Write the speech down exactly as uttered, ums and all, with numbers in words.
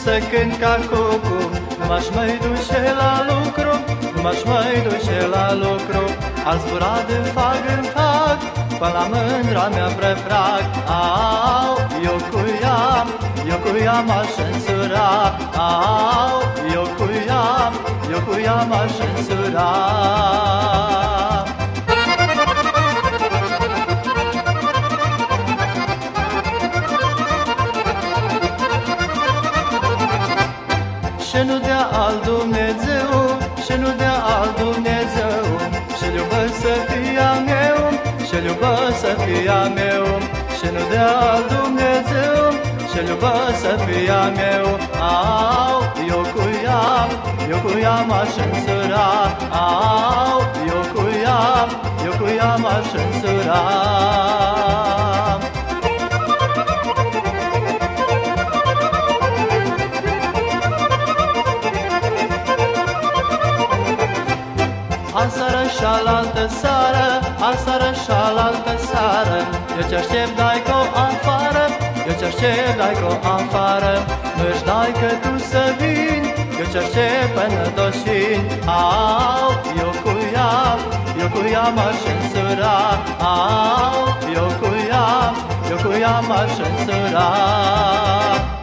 să cânt ca cucu, nu m-aș mai duce la lucru, nu m-aș mai duce la lucru. Al zbura din fag în fag, până la mândra mea prefrag. Au, eu cu ea, eu cu ea m-aș însura. Au, eu cu ea, eu cu ea m-aș însura. Și nu dea al Dumnezeu, și nu dea al Dumnezeu, și-l iubesc să fie a meu, și-l iubesc să fie a meu. Și nu dea al Dumnezeu, și-l iubesc să fie a meu. Au, eu cu ea, eu cu ea m-aș însura. Au, eu cu ea, eu cu ea m-aș însura. Aseară și-alaltă seară, aseară și-alaltă seară, eu ce-aștept dai-co afară, eu ce-aștept dai-co afară. Nu-și dai că tu să vin, eu ce-aștept până doșin. Au, eu cu ea, eu cu ea m-aș însura. Au, eu cu ea, eu cu ea m-aș însura.